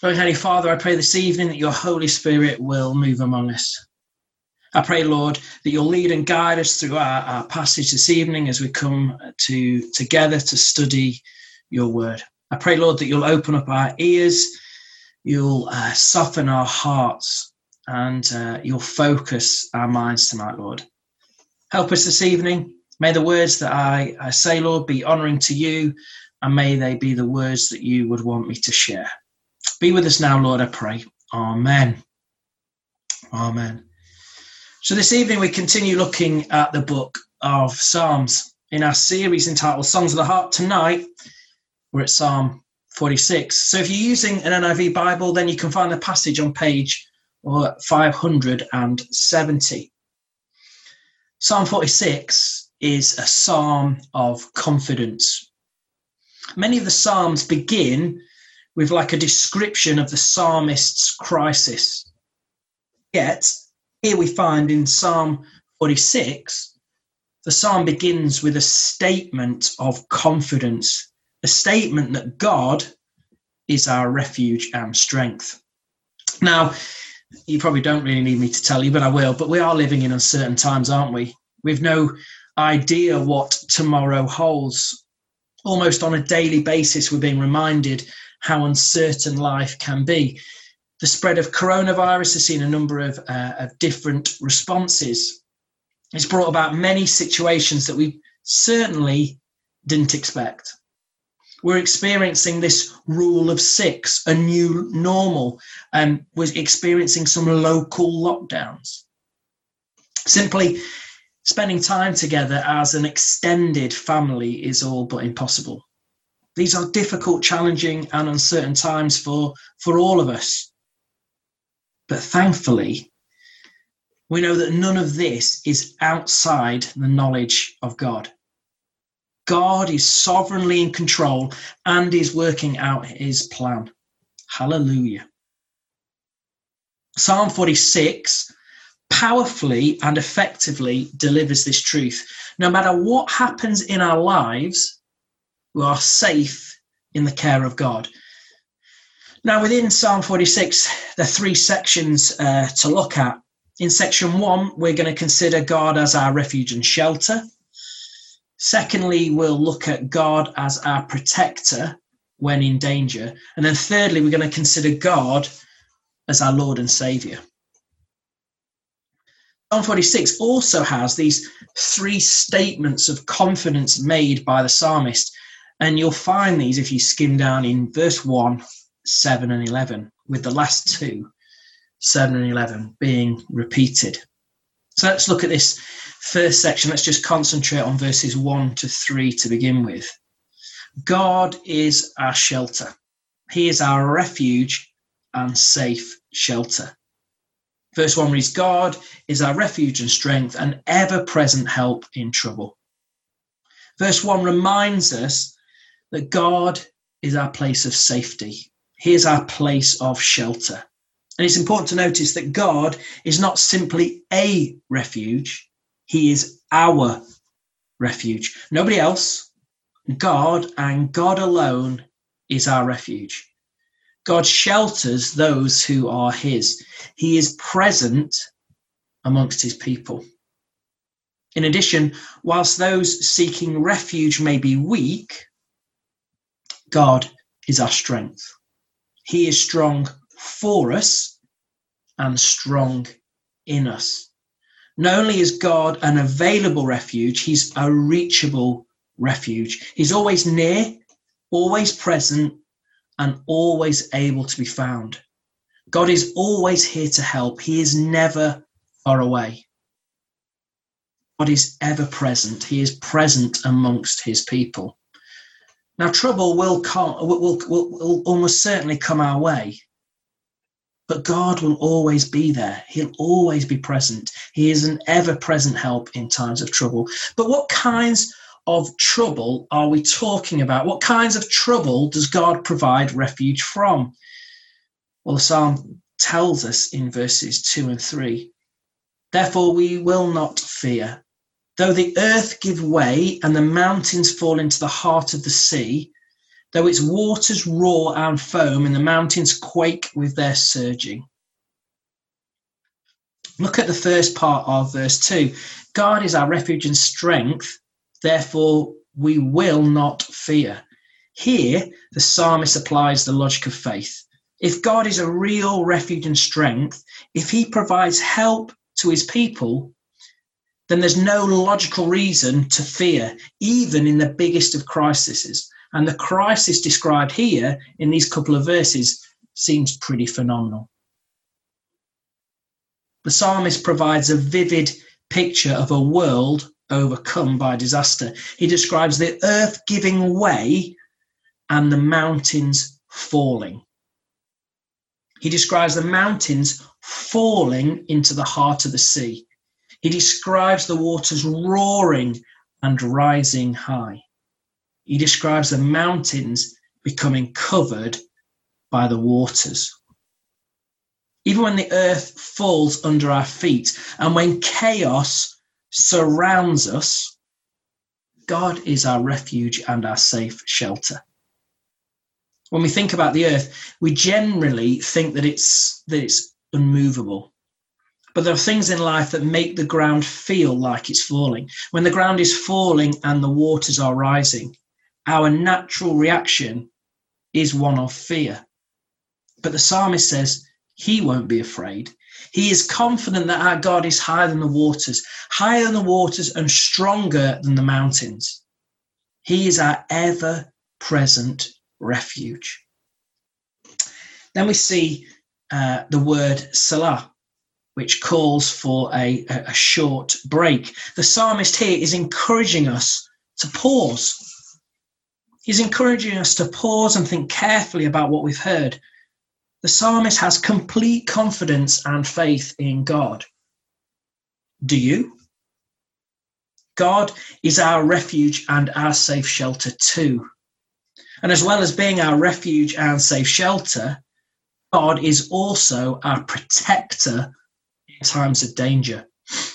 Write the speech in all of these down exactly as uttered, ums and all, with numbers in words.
Lord, Heavenly Father, I pray this evening that your Holy Spirit will move among us. I pray, Lord, that you'll lead and guide us through our, our passage this evening as we come to together to study your word. I pray, Lord, that you'll open up our ears, you'll uh, soften our hearts, and uh, you'll focus our minds tonight, Lord. Help us this evening. May the words that I, I say, Lord, be honouring to you, and may they be the words that you would want me to share. Be with us now, Lord, I pray. Amen. Amen. So this evening we continue looking at the book of Psalms in our series entitled Songs of the Heart. Tonight we're at Psalm forty-six. So if you're using an N I V Bible, then you can find the passage on page five hundred seventy. Psalm forty-six is a psalm of confidence. Many of the psalms begin with like a description of the psalmist's crisis. Yet, here we find in Psalm forty-six, the psalm begins with a statement of confidence, a statement that God is our refuge and strength. Now, you probably don't really need me to tell you, but I will, but we are living in uncertain times, aren't we? We've no idea what tomorrow holds. Almost on a daily basis, we're being reminded how uncertain life can be. The spread of coronavirus has seen a number of, uh, of different responses. It's brought about many situations that we certainly didn't expect. We're experiencing this rule of six, a new normal, and um, we're experiencing some local lockdowns. Simply spending time together as an extended family is all but impossible. These are difficult, challenging, and uncertain times for, for all of us. But thankfully, we know that none of this is outside the knowledge of God. God is sovereignly in control and is working out his plan. Hallelujah. Psalm forty-six powerfully and effectively delivers this truth. No matter what happens in our lives, we are safe in the care of God. Now, within Psalm forty-six, there are three sections uh, to look at. In section one, we're going to consider God as our refuge and shelter. Secondly, we'll look at God as our protector when in danger. And then thirdly, we're going to consider God as our Lord and Saviour. Psalm forty-six also has these three statements of confidence made by the psalmist. And you'll find these if you skim down in verse one, seven and eleven, with the last two, seven and eleven, being repeated. So let's look at this first section. Let's just concentrate on verses one to three to begin with. God is our shelter. He is our refuge and safe shelter. Verse one reads, God is our refuge and strength, and ever-present help in trouble. Verse one reminds us that God is our place of safety. He is our place of shelter. And it's important to notice that God is not simply a refuge. He is our refuge. Nobody else. God and God alone is our refuge. God shelters those who are his. He is present amongst his people. In addition, whilst those seeking refuge may be weak, God is our strength. He is strong for us and strong in us. Not only is God an available refuge, he's a reachable refuge. He's always near, always present, and always able to be found. God is always here to help. He is never far away. God is ever present. He is present amongst his people. Now, trouble will, come, will, will, will almost certainly come our way, but God will always be there. He'll always be present. He is an ever-present help in times of trouble. But what kinds of trouble are we talking about? What kinds of trouble does God provide refuge from? Well, the psalm tells us in verses two and three, therefore we will not fear. Though the earth give way and the mountains fall into the heart of the sea, Though its waters roar and foam and the mountains quake with their surging. Look at the first part of verse two. God is our refuge and strength, therefore we will not fear. Here, the psalmist applies the logic of faith. If God is a real refuge and strength, if he provides help to his people, then there's no logical reason to fear, even in the biggest of crises. And the crisis described here in these couple of verses seems pretty phenomenal. The psalmist provides a vivid picture of a world overcome by disaster. He describes the earth giving way and the mountains falling. He describes the mountains falling into the heart of the sea. He describes the waters roaring and rising high. He describes the mountains becoming covered by the waters. Even when the earth falls under our feet and when chaos surrounds us, God is our refuge and our safe shelter. When we think about the earth, we generally think that it's, that it's unmovable. But there are things in life that make the ground feel like it's falling. When the ground is falling and the waters are rising, our natural reaction is one of fear. But the psalmist says he won't be afraid. He is confident that our God is higher than the waters, higher than the waters and stronger than the mountains. He is our ever-present refuge. Then we see uh, the word Selah, which calls for a, a short break. The psalmist here is encouraging us to pause. He's encouraging us to pause and think carefully about what we've heard. The psalmist has complete confidence and faith in God. Do you? God is our refuge and our safe shelter too. And as well as being our refuge and safe shelter, God is also our protector in times of danger.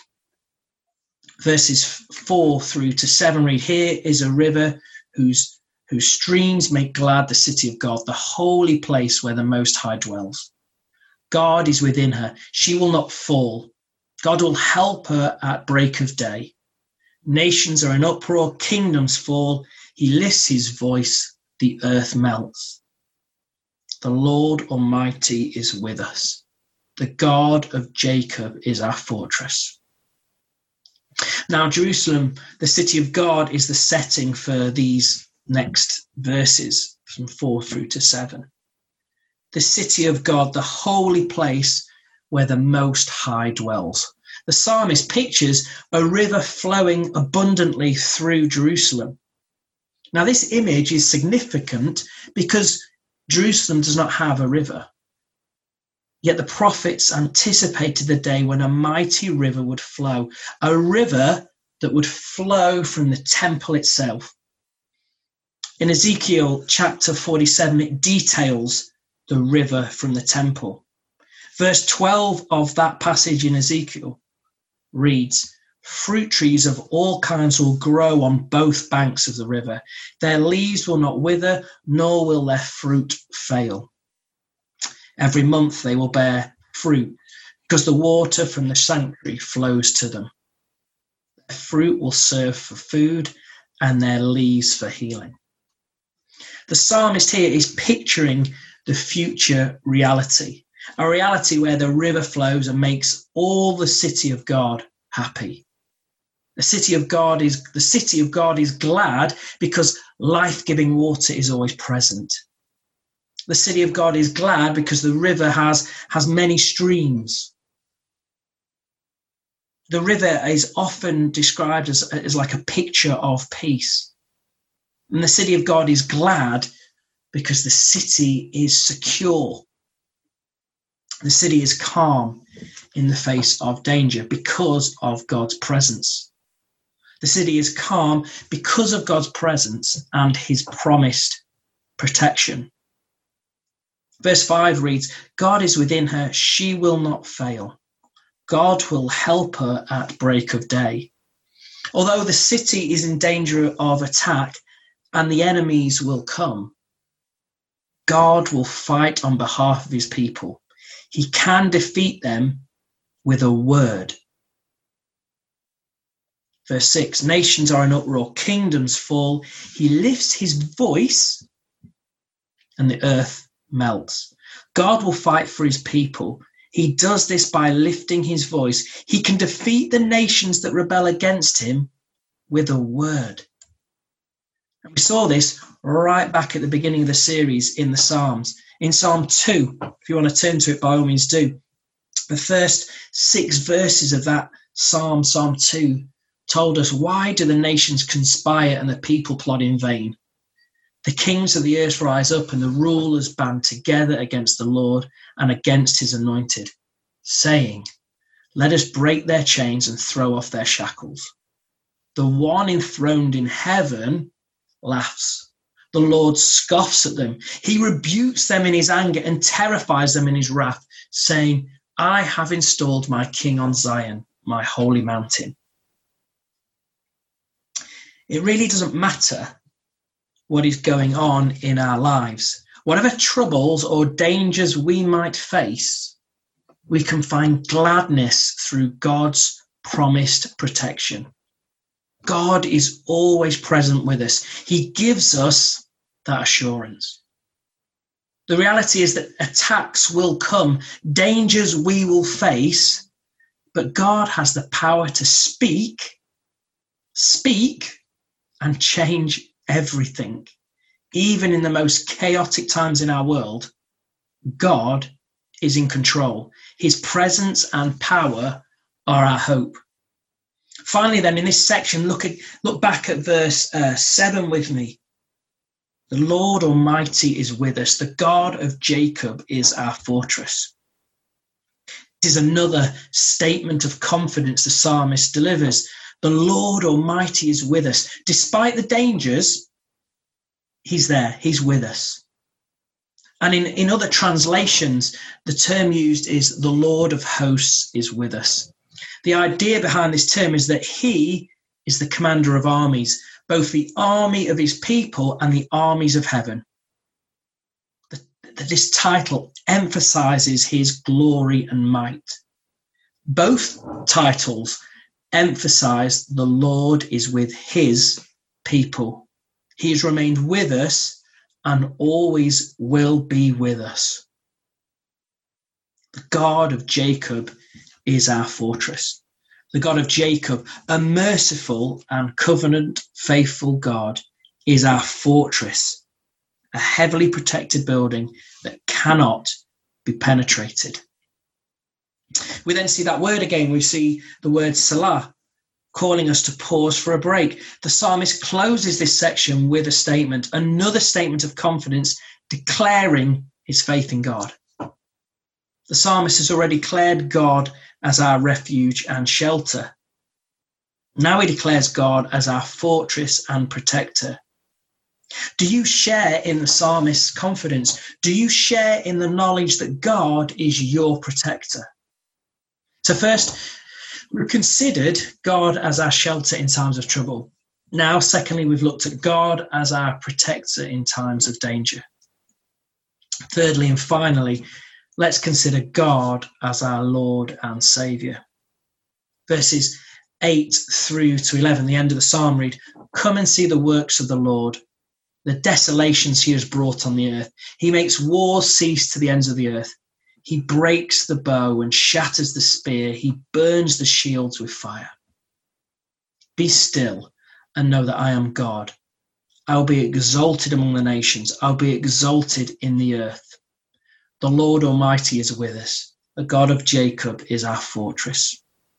Verses four through to seven read, here is a river whose whose streams make glad the city of God, the holy place where the Most High dwells. God is within her. She will not fall. God will help her at break of day. Nations are in uproar, kingdoms fall. He lifts his voice, the earth melts. The Lord Almighty is with us. The God of Jacob is our fortress. Now, Jerusalem, the city of God, is the setting for these next verses from four through to seven. The city of God, the holy place where the Most High dwells. The psalmist pictures a river flowing abundantly through Jerusalem. Now, this image is significant because Jerusalem does not have a river. Yet the prophets anticipated the day when a mighty river would flow, a river that would flow from the temple itself. In Ezekiel chapter forty-seven, it details the river from the temple. Verse twelve of that passage in Ezekiel reads, fruit trees of all kinds will grow on both banks of the river. Their leaves will not wither, nor will their fruit fail. Every month they will bear fruit, because the water from the sanctuary flows to them. Their fruit will serve for food, and their leaves for healing. The psalmist here is picturing the future reality, a reality where the river flows and makes all the city of God happy. The city of God is the city of God is glad because life-giving water is always present. The city of God is glad because the river has, has many streams. The river is often described as, as like a picture of peace. And the city of God is glad because the city is secure. The city is calm in the face of danger because of God's presence. The city is calm because of God's presence and his promised protection. Verse five reads, God is within her, she will not fail. God will help her at break of day. Although the city is in danger of attack and the enemies will come, God will fight on behalf of his people. He can defeat them with a word. Verse six, nations are in uproar, kingdoms fall. He lifts his voice and the earth melts. God will fight for his people. He does this by lifting his voice. He can defeat the nations that rebel against him with a word. And we saw this right back at the beginning of the series in the Psalms. In Psalm two, if you want to turn to it, by all means do. The first six verses of that Psalm, Psalm two, told us, why do the nations conspire and the people plot in vain? The kings of the earth rise up and the rulers band together against the Lord and against his anointed, saying, let us break their chains and throw off their shackles. The one enthroned in heaven laughs. The Lord scoffs at them. He rebukes them in his anger and terrifies them in his wrath, saying, I have installed my king on Zion, my holy mountain. It really doesn't matter what is going on in our lives. Whatever troubles or dangers we might face, we can find gladness through God's promised protection. God is always present with us. He gives us that assurance. The reality is that attacks will come, dangers we will face, but God has the power to speak, speak, and change everything. Even in the most chaotic times in our world, God is in control. His presence and power are our hope. Finally, then, in this section, look at look back at verse uh, seven with me. The Lord Almighty is with us. The God of Jacob is our fortress. This is another statement of confidence the psalmist delivers. The Lord Almighty is with us. Despite the dangers, he's there. He's with us. And in, in other translations, the term used is the Lord of hosts is with us. The idea behind this term is that he is the commander of armies, both the army of his people and the armies of heaven. The, the, this title emphasizes his glory and might. Both titles emphasize the Lord is with his people. He has remained with us and always will be with us. The God of Jacob is our fortress. The God of Jacob, a merciful and covenant faithful God, is our fortress, a heavily protected building that cannot be penetrated. We then see that word again. We see the word Selah, calling us to pause for a break. The psalmist closes this section with a statement, another statement of confidence, declaring his faith in God. The psalmist has already declared God as our refuge and shelter. Now he declares God as our fortress and protector. Do you share in the psalmist's confidence? Do you share in the knowledge that God is your protector? So first, we've considered God as our shelter in times of trouble. Now, secondly, we've looked at God as our protector in times of danger. Thirdly, and finally, let's consider God as our Lord and Saviour. Verses eight through to eleven, the end of the psalm read, come and see the works of the Lord, the desolations he has brought on the earth. He makes wars cease to the ends of the earth. He breaks the bow and shatters the spear. He burns the shields with fire. Be still and know that I am God. I will be exalted among the nations. I will be exalted in the earth. The Lord Almighty is with us. The God of Jacob is our fortress.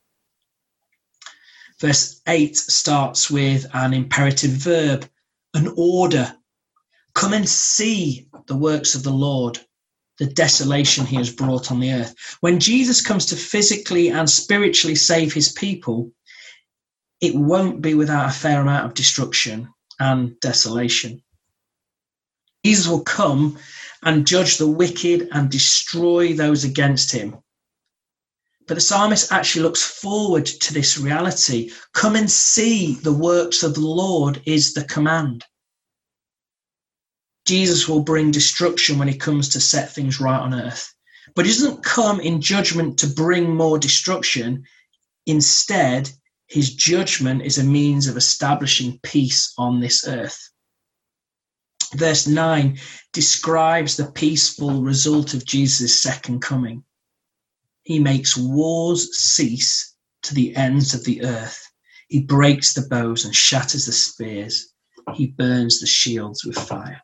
Verse eight starts with an imperative verb, an order. Come and see the works of the Lord, the desolation he has brought on the earth. When Jesus comes to physically and spiritually save his people, it won't be without a fair amount of destruction and desolation. Jesus will come and judge the wicked and destroy those against him. But the psalmist actually looks forward to this reality. Come and see the works of the Lord is the command. Jesus will bring destruction when he comes to set things right on earth. But he doesn't come in judgment to bring more destruction. Instead, his judgment is a means of establishing peace on this earth. Verse nine describes the peaceful result of Jesus' second coming. He makes wars cease to the ends of the earth. He breaks the bows and shatters the spears. He burns the shields with fire.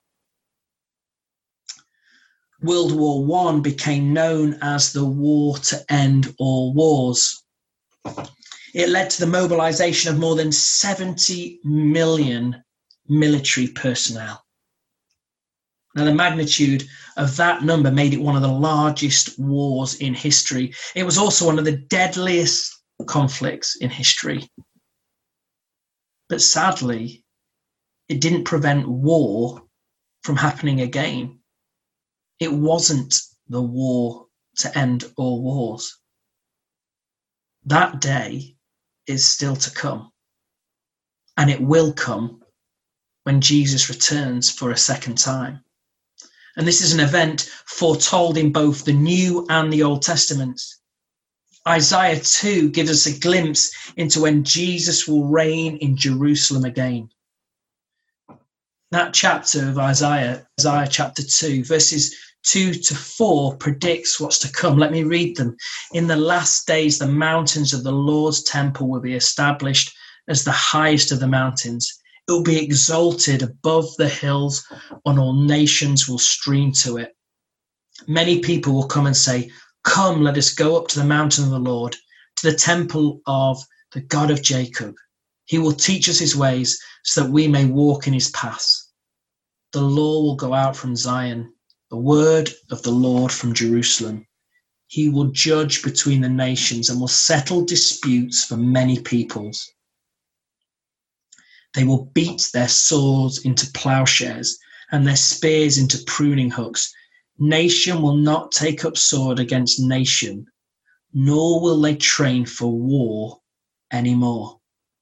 World War One became known as the war to end all wars. It led to the mobilization of more than seventy million military personnel. Now, the magnitude of that number made it one of the largest wars in history. It was also one of the deadliest conflicts in history. But sadly, it didn't prevent war from happening again. It wasn't the war to end all wars. That day is still to come, and it will come when Jesus returns for a second time. And this is an event foretold in both the New and the Old Testaments. Isaiah two gives us a glimpse into when Jesus will reign in Jerusalem again. That chapter of Isaiah, Isaiah chapter two, verses two to four, predicts what's to come. Let me read them. In the last days, the mountains of the Lord's temple will be established as the highest of the mountains. It will be exalted above the hills, and all nations will stream to it. Many people will come and say, "Come, let us go up to the mountain of the Lord, to the temple of the God of Jacob. He will teach us his ways so that we may walk in his paths. The law will go out from Zion, the word of the Lord from Jerusalem. He will judge between the nations and will settle disputes for many peoples. They will beat their swords into plowshares and their spears into pruning hooks. Nation will not take up sword against nation, nor will they train for war anymore."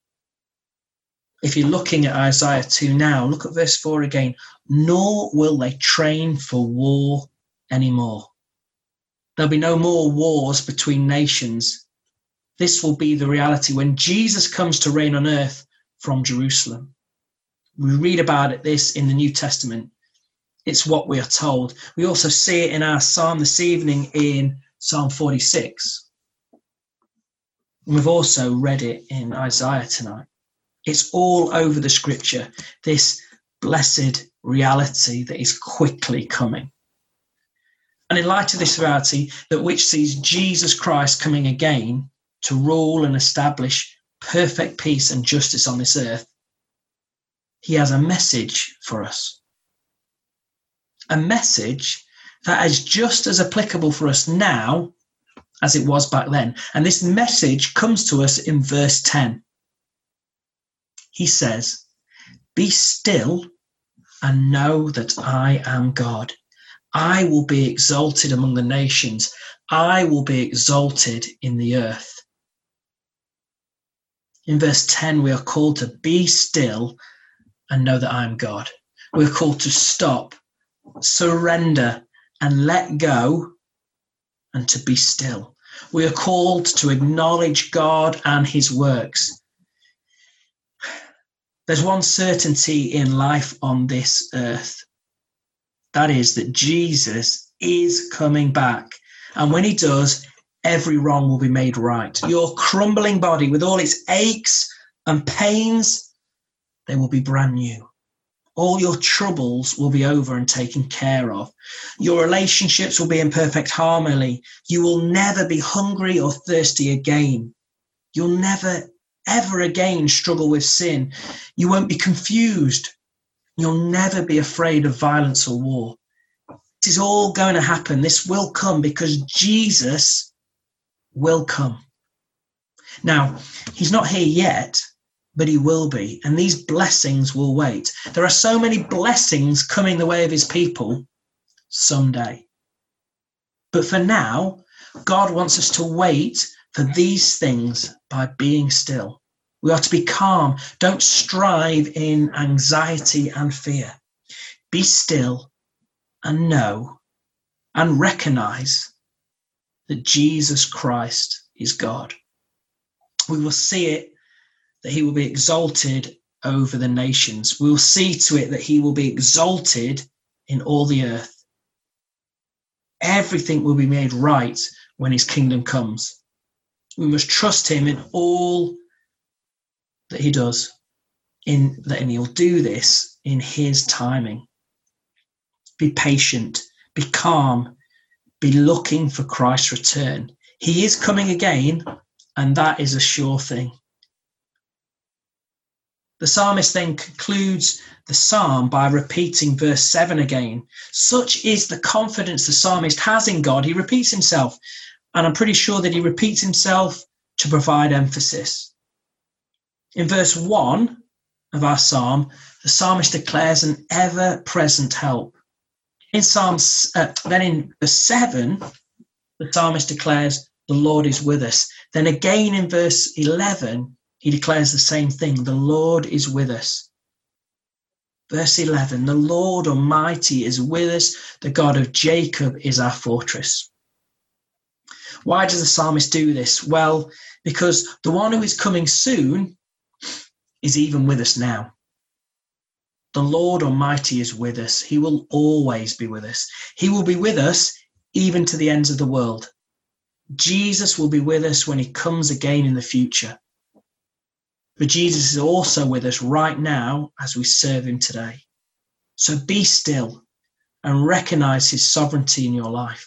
If you're looking at Isaiah two now, look at verse four again. Nor will they train for war anymore. There'll be no more wars between nations. This will be the reality when Jesus comes to reign on earth from Jerusalem. We read about it this in the New Testament. It's what we are told. We also see it in our psalm this evening in Psalm forty-six. And we've also read it in Isaiah tonight. It's all over the scripture, this blessed reality that is quickly coming. And in light of this reality, that which sees Jesus Christ coming again to rule and establish perfect peace and justice on this earth, he has a message for us. A message that is just as applicable for us now as it was back then. And this message comes to us in verse ten. He says, "Be still and know that I am God. I will be exalted among the nations. I will be exalted in the earth." In verse ten, we are called to be still and know that I am God. We're called to stop, surrender, and let go, and to be still. We are called to acknowledge God and his works. There's one certainty in life on this earth. That is that Jesus is coming back. And when he does, every wrong will be made right. Your crumbling body with all its aches and pains, they will be brand new. All your troubles will be over and taken care of. Your relationships will be in perfect harmony. You will never be hungry or thirsty again. You'll never, ever again struggle with sin. You won't be confused. You'll never be afraid of violence or war. This is all going to happen. This will come because Jesus will come. Now, he's not here yet, but he will be. And these blessings will wait. There are so many blessings coming the way of his people someday. But for now, God wants us to wait for these things by being still. We are to be calm. Don't strive in anxiety and fear. Be still and know and recognize that Jesus Christ is God. We will see it that he will be exalted over the nations. We will see to it that he will be exalted in all the earth. Everything will be made right when his kingdom comes. We must trust him in all that he does, in that, and he'll do this in his timing. Be patient, be calm, be looking for Christ's return. He is coming again, and that is a sure thing. The psalmist then concludes the psalm by repeating verse seven again. Such is the confidence the psalmist has in God. He repeats himself, and I'm pretty sure that he repeats himself to provide emphasis. In verse one of our psalm, the psalmist declares an ever-present help. In Psalms, uh, then in verse seven, the psalmist declares the Lord is with us. Then again in verse eleven, he declares the same thing. The Lord is with us. Verse eleven, the Lord Almighty is with us. The God of Jacob is our fortress. Why does the psalmist do this? Well, because the one who is coming soon is even with us now. The Lord Almighty is with us. He will always be with us. He will be with us even to the ends of the world. Jesus will be with us when he comes again in the future. But Jesus is also with us right now as we serve him today. So be still and recognize his sovereignty in your life.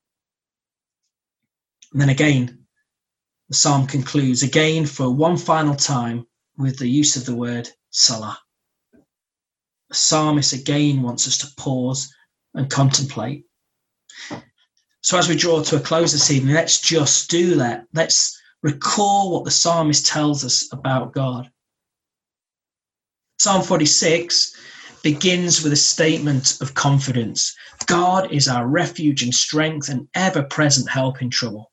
And then again, the psalm concludes again for one final time with the use of the word Salah. The psalmist again wants us to pause and contemplate. So as we draw to a close this evening, let's just do that. Let's recall what the psalmist tells us about God. Psalm forty-six begins with a statement of confidence. God is our refuge and strength and ever-present help in trouble.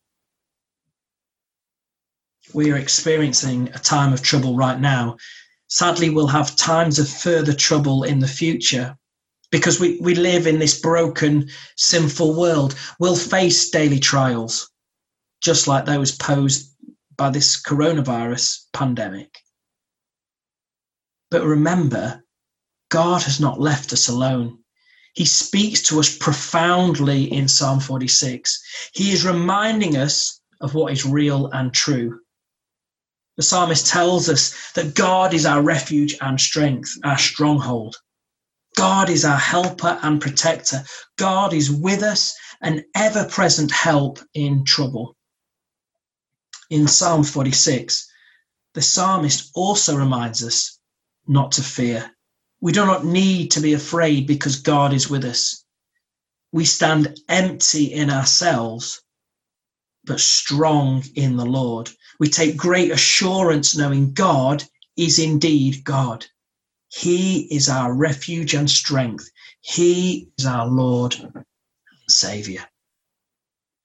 We are experiencing a time of trouble right now. Sadly, we'll have times of further trouble in the future because we, we live in this broken, sinful world. We'll face daily trials, just like those posed by this coronavirus pandemic. But remember, God has not left us alone. He speaks to us profoundly in Psalm forty-six. He is reminding us of what is real and true. The psalmist tells us that God is our refuge and strength, our stronghold. God is our helper and protector. God is with us, an ever-present help in trouble. In Psalm forty-six, the psalmist also reminds us not to fear. We do not need to be afraid because God is with us. We stand empty in ourselves, but strong in the Lord. We take great assurance knowing God is indeed God. He is our refuge and strength. He is our Lord and Saviour.